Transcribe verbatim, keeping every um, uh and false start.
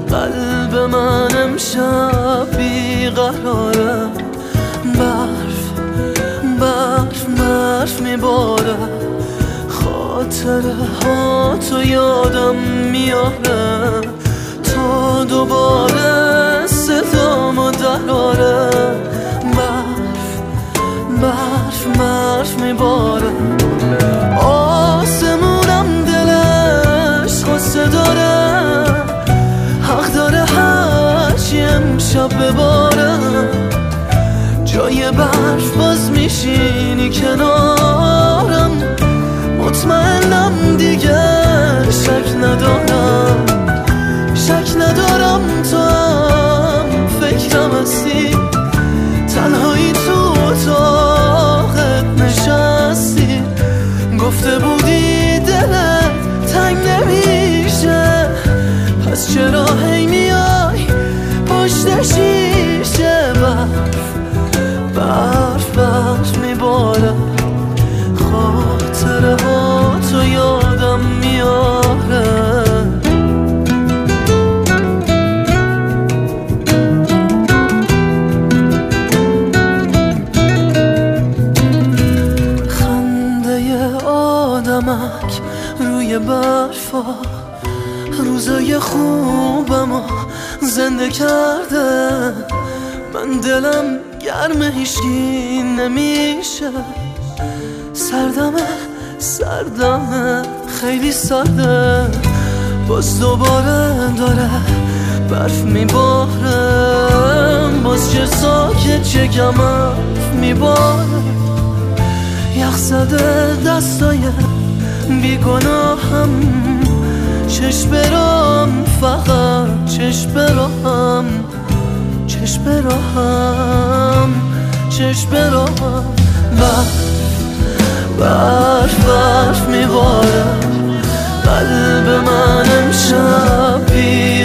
قلب من امشب بیقراره، برف برف برف میباره، خاطره ها تو یادم میاره تا دوباره صدامو دراره. برف برف برف میباره، آسمونم دلش غصه داره، حق داره هرچی امشب بباره. جای برف باز میشینی کنارم، مطمئنم دیگه شک ندارم، شک ندارم تو هم فکرم هستی، تنهایی تو اتاقت نشستی، گفته بودی دلت تنگ نمیشه، پس چرا هی میای پشت شیشه؟ برف برف برف میباره، خاطره ها تو یادم میاره. خنده آدمک روی برفا روزای خوبمو زنده کرده، من دلم گرم هیچکی نمیشه، سردمه سردمه خیلی سرده، باز دوباره داره برف میباره، باز چه ساکت چه کمم میباره، یخ زده دستای بیگناهم، چش برام فقط چش برام، چش برام چش برام. برف برف برف میباره، قلب من امشب